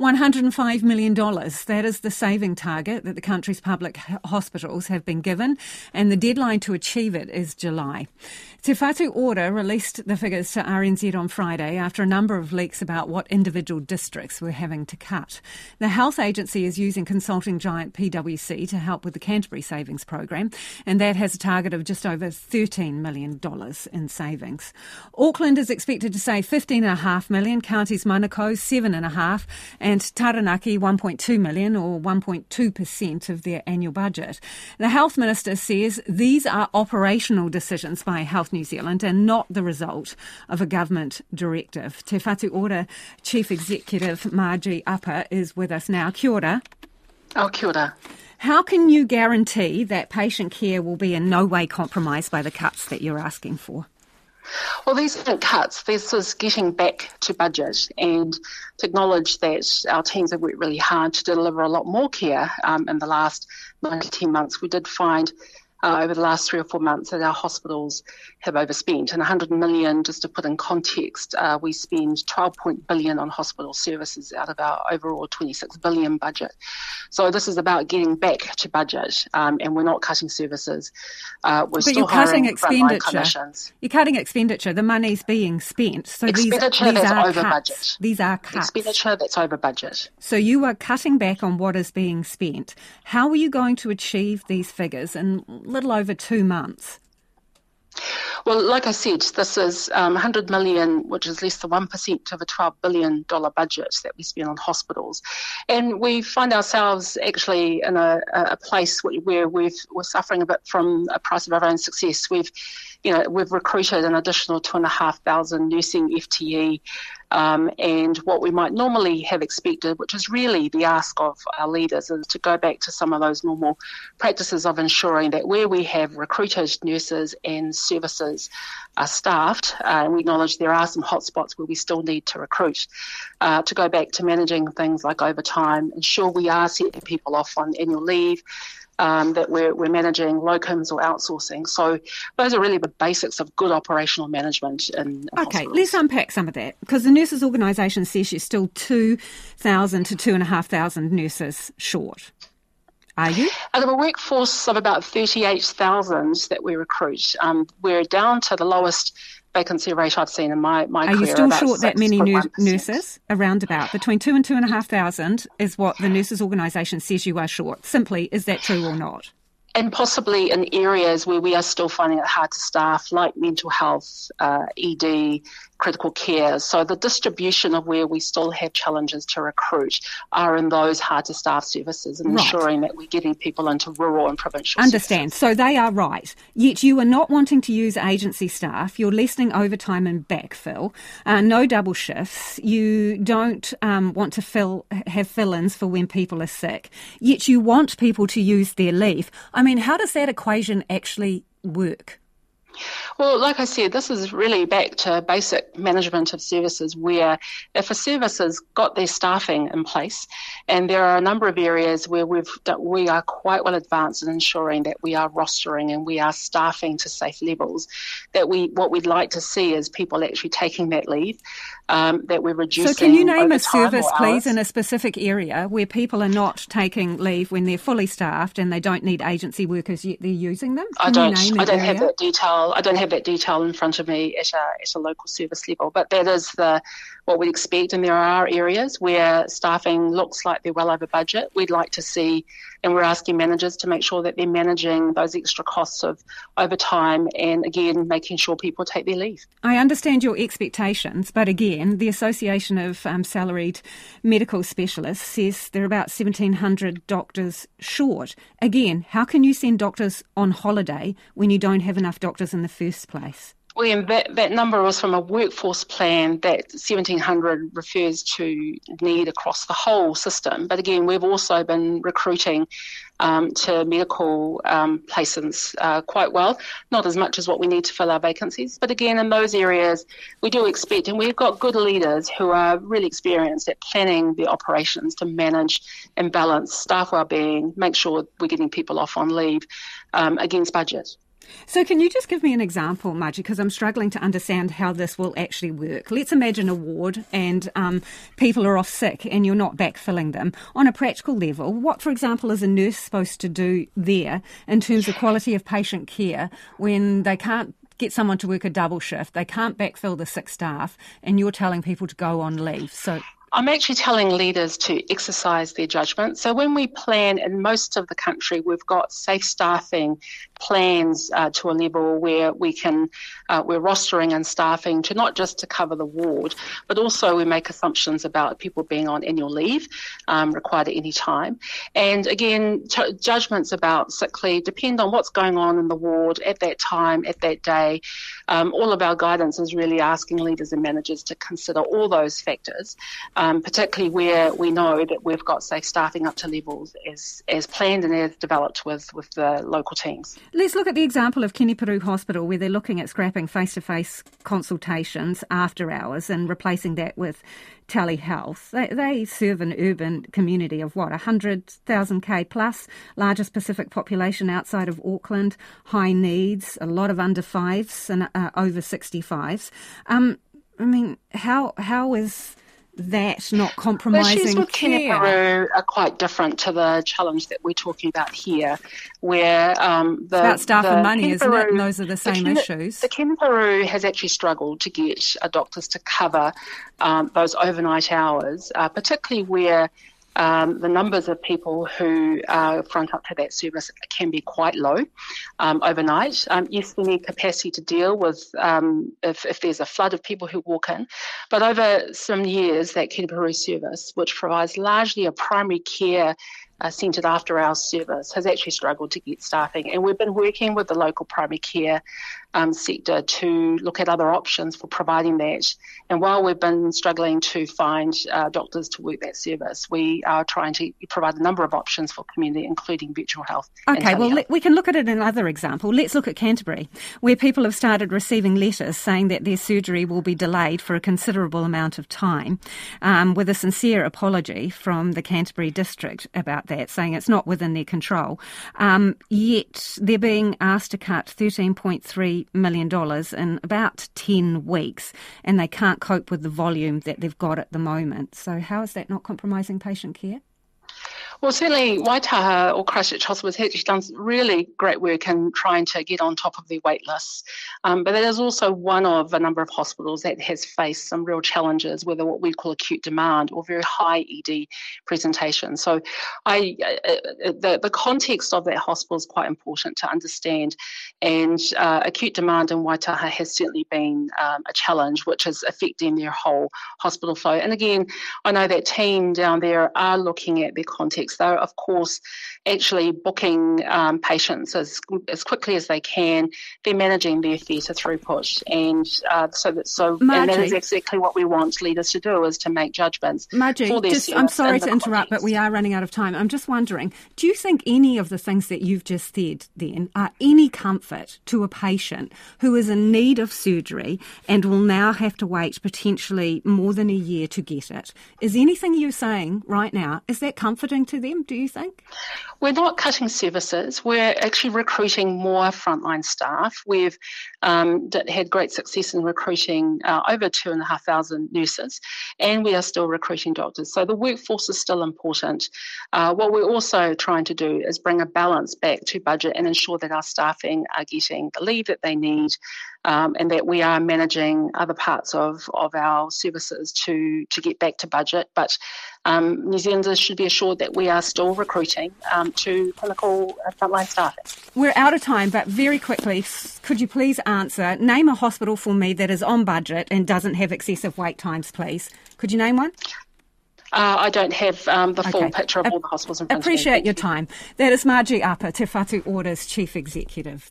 $105 million. That is the saving target that the country's public hospitals have been given, and the deadline to achieve it is July. Te Whatu Ora released the figures to RNZ on Friday after a number of leaks about what individual districts were having to cut. The health agency is using consulting giant PwC to help with the Canterbury Savings Program, and that has a target of just over $13 million in savings. Auckland is expected to save $15.5 million, counties Manukau $7.5 and Taranaki $1.2 million, or 1.2% of their annual budget. The Health Minister says these are operational decisions by Health New Zealand and not the result of a government directive. Te Whatu Ora Chief Executive Margie Upper is with us now. Kia ora. Oh, kia ora. How can you guarantee that patient care will be in no way compromised by the cuts that you're asking for? Well, these aren't cuts. This is getting back to budget and to acknowledge that our teams have worked really hard to deliver a lot more care in the last 9 to 10 months. We did find over the last 3 or 4 months that our hospitals have overspent. And $100 million, just to put in context, we spend $12 billion on hospital services out of our overall $26 billion budget. So this is about getting back to budget, and we're not cutting services. We're still hiring frontline clinicians. You're cutting expenditure. The money's being spent. So expenditure these that's are over cuts. budget. These are cuts. Expenditure that's over budget. So you are cutting back on what is being spent. How are you going to achieve these figures in little over 2 months? Well, like I said, this is $100 million, which is less than 1% of a $12 billion budget that we spend on hospitals. And we find ourselves actually in a place where we're suffering a bit from a price of our own success. We've recruited an additional 2,500 nursing FTE, and what we might normally have expected, which is really the ask of our leaders, is to go back to some of those normal practices of ensuring that where we have recruited nurses and services are staffed, and we acknowledge there are some hotspots where we still need to recruit, to go back to managing things like overtime, ensure we are setting people off on annual leave, that we're managing locums or outsourcing. So those are really the basics of good operational management in Okay, hospitals. let's unpack some of that, because the Nurses Organisation says you're still 2,000 to 2,500 nurses short. Are you? Out of a workforce of about 38,000 that we recruit, we're down to the lowest vacancy rate I've seen in my career. Are you still about short that many 6.1%. nurses? Around about between 2,000 and 2,500 is what the Nurses Organisation says you are short. Simply, is that true or not? And possibly in areas where we are still finding it hard to staff, like mental health, ED, critical care. So the distribution of where we still have challenges to recruit are in those hard to staff services, and ensuring that we're getting people into rural and provincial Understand. services. So they are right. Yet you are not wanting to use agency staff. You're lessening overtime and backfill. No double shifts. You don't want to have fill-ins for when people are sick. Yet you want people to use their leave. I mean, how does that equation actually work? Well, like I said, this is really back to basic management of services, where if a service has got their staffing in place, and there are a number of areas where we are quite well advanced in ensuring that we are rostering and we are staffing to safe levels, that what we'd like to see is people actually taking that leave, that we're reducing. So can you name a overtime service, or please, hours. in a specific area where people are not taking leave when they're fully staffed and they don't need agency workers yet they're using them? I don't have that detail. I don't have that detail in front of me at a local service level, but that is what we'd expect. And there are areas where staffing looks like they're well over budget. We'd like to see, and we're asking managers to make sure that they're managing those extra costs of overtime, and again making sure people take their leave. I understand your expectations, but again, the Association of Salaried Medical Specialists says there are about 1,700 doctors short. Again, how can you send doctors on holiday when you don't have enough doctors in the first place? Well, that number was from a workforce plan. That 1,700 refers to need across the whole system. But again, we've also been recruiting to medical placements quite well, not as much as what we need to fill our vacancies. But again, in those areas, we do expect, and we've got good leaders who are really experienced at planning the operations to manage and balance staff wellbeing, make sure we're getting people off on leave against budget. So can you just give me an example, Margie, because I'm struggling to understand how this will actually work. Let's imagine a ward and people are off sick and you're not backfilling them. On a practical level, what, for example, is a nurse supposed to do there in terms of quality of patient care when they can't get someone to work a double shift, they can't backfill the sick staff, and you're telling people to go on leave? So I'm actually telling leaders to exercise their judgment. So when we plan in most of the country, we've got safe staffing plans to a level where we're rostering and staffing to not just to cover the ward, but also we make assumptions about people being on annual leave required at any time. And again, judgments about sick leave depend on what's going on in the ward at that time, at that day. All of our guidance is really asking leaders and managers to consider all those factors. Particularly where we know that we've got safe staffing up to levels as planned and as developed with the local teams. Let's look at the example of Kiniperu Hospital, where they're looking at scrapping face-to-face consultations after hours and replacing that with telehealth. They serve an urban community of 100,000 plus, largest Pacific population outside of Auckland, high needs, a lot of under fives and over 65s. How is that not compromising care? The issues with care? Kiniperu are quite different to the challenge that we're talking about here, where it's about staff and money, isn't it? And those are the same issues. The Kiniperu has actually struggled to get doctors to cover those overnight hours, particularly where the numbers of people who front up to that service can be quite low overnight. Yes, we need capacity to deal with if there's a flood of people who walk in. But over some years, that Kiniperu service, which provides largely a primary care centred after-hours service, has actually struggled to get staffing. And we've been working with the local primary care sector to look at other options for providing that. And while we've been struggling to find doctors to work that service, we are trying to provide a number of options for community, including virtual health. Okay, well, we can look at it in another example. Let's look at Canterbury, where people have started receiving letters saying that their surgery will be delayed for a considerable amount of time, with a sincere apology from the Canterbury district about that, saying it's not within their control. Yet they're being asked to cut $13.3 million in about 10 weeks, and they can't cope with the volume that they've got at the moment. So how is that not compromising patient care? Well, certainly Waitaha or Christchurch Hospital has actually done really great work in trying to get on top of their wait lists. But that is also one of a number of hospitals that has faced some real challenges, whether what we call acute demand or very high ED presentation. So the context of that hospital is quite important to understand. And acute demand in Waitaha has certainly been a challenge, which is affecting their whole hospital flow. And again, I know that team down there are looking at their context. They're, of course, actually booking patients as quickly as they can. They're managing their theatre throughput, and and that is exactly what we want leaders to do, is to make judgments. Margie, I'm sorry to interrupt, but we are running out of time. I'm just wondering, do you think any of the things that you've just said then are any comfort to a patient who is in need of surgery and will now have to wait potentially more than a year to get it? Is anything you're saying right now, is that comforting to them, do you think? We're not cutting services. We're actually recruiting more frontline staff. We've had great success in recruiting over 2,500 nurses, and we are still recruiting doctors. So the workforce is still important. What we're also trying to do is bring a balance back to budget and ensure that our staffing are getting the leave that they need, and that we are managing other parts of our services to get back to budget. But New Zealanders should be assured that we are still recruiting to clinical frontline staff. We're out of time, but very quickly, could you please name a hospital for me that is on budget and doesn't have excessive wait times, please? Could you name one? I don't have the full picture of all the hospitals in front of me. Appreciate your time. That is Margie Apa, Te Whatu Ora's Chief Executive.